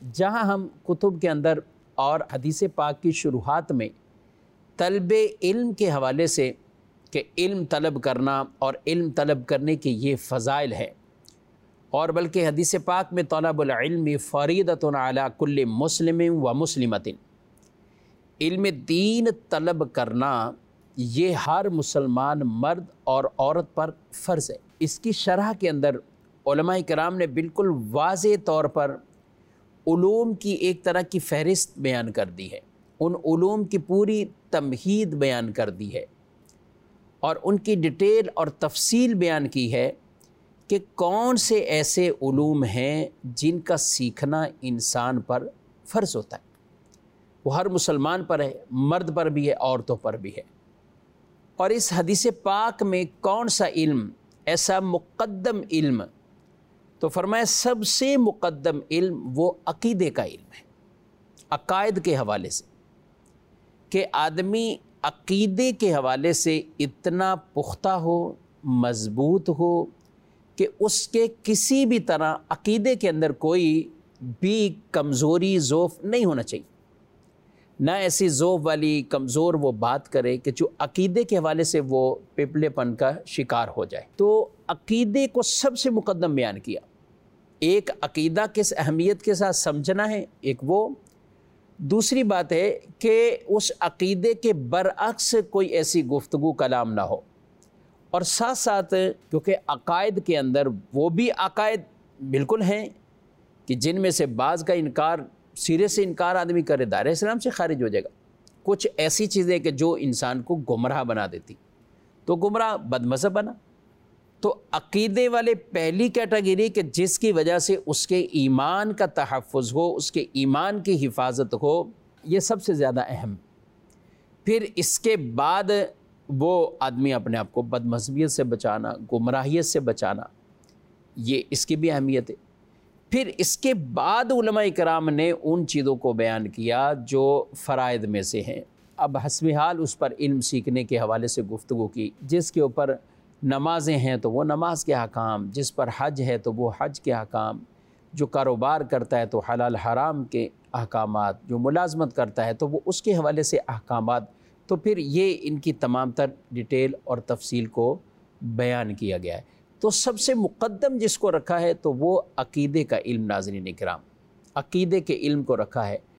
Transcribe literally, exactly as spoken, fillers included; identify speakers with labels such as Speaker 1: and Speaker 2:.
Speaker 1: جہاں ہم کتب کے اندر اور حدیث پاک کی شروحات میں طلب علم کے حوالے سے کہ علم طلب کرنا اور علم طلب کرنے کے یہ فضائل ہے، اور بلکہ حدیث پاک میں طلب العلم فریضۃ علی کل مسلم و مسلمۃ، علم دین طلب کرنا یہ ہر مسلمان مرد اور عورت پر فرض ہے۔ اس کی شرح کے اندر علماء کرام نے بالکل واضح طور پر علوم کی ایک طرح کی فہرست بیان کر دی ہے، ان علوم کی پوری تمہید بیان کر دی ہے اور ان کی ڈیٹیل اور تفصیل بیان کی ہے کہ کون سے ایسے علوم ہیں جن کا سیکھنا انسان پر فرض ہوتا ہے، وہ ہر مسلمان پر ہے، مرد پر بھی ہے، عورتوں پر بھی ہے۔ اور اس حدیث پاک میں کون سا علم ایسا مقدم علم، تو فرمایا سب سے مقدم علم وہ عقیدے کا علم ہے، عقائد کے حوالے سے، کہ آدمی عقیدے کے حوالے سے اتنا پختہ ہو، مضبوط ہو کہ اس کے کسی بھی طرح عقیدے کے اندر کوئی بھی کمزوری ضعف نہیں ہونا چاہیے، نہ ایسی ذوف والی کمزور وہ بات کرے کہ جو عقیدے کے حوالے سے وہ پپلے پن کا شکار ہو جائے۔ تو عقیدے کو سب سے مقدم بیان کیا۔ ایک عقیدہ کس اہمیت کے ساتھ سمجھنا ہے، ایک وہ، دوسری بات ہے کہ اس عقیدے کے برعکس کوئی ایسی گفتگو کلام نہ ہو، اور ساتھ ساتھ کیونکہ عقائد کے اندر وہ بھی عقائد بالکل ہیں کہ جن میں سے بعض کا انکار، سرے سے انکار آدمی کرے دائرہ اسلام سے خارج ہو جائے گا، کچھ ایسی چیزیں کہ جو انسان کو گمراہ بنا دیتی، تو گمراہ بد مذہب بنا۔ تو عقیدے والے پہلی کیٹیگری کہ جس کی وجہ سے اس کے ایمان کا تحفظ ہو، اس کے ایمان کی حفاظت ہو، یہ سب سے زیادہ اہم۔ پھر اس کے بعد وہ آدمی اپنے آپ کو بد مذہبیت سے بچانا، گمراہیت سے بچانا، یہ اس کی بھی اہمیت ہے۔ پھر اس کے بعد علماء کرام نے ان چیزوں کو بیان کیا جو فرائض میں سے ہیں۔ اب حسب حال اس پر علم سیکھنے کے حوالے سے گفتگو کی، جس کے اوپر نمازیں ہیں تو وہ نماز کے احکام، جس پر حج ہے تو وہ حج کے احکام، جو کاروبار کرتا ہے تو حلال حرام کے احکامات، جو ملازمت کرتا ہے تو وہ اس کے حوالے سے احکامات، تو پھر یہ ان کی تمام تر ڈیٹیل اور تفصیل کو بیان کیا گیا ہے۔ تو سب سے مقدم جس کو رکھا ہے تو وہ عقیدے کا علم، ناظرین کرام، عقیدے کے علم کو رکھا ہے۔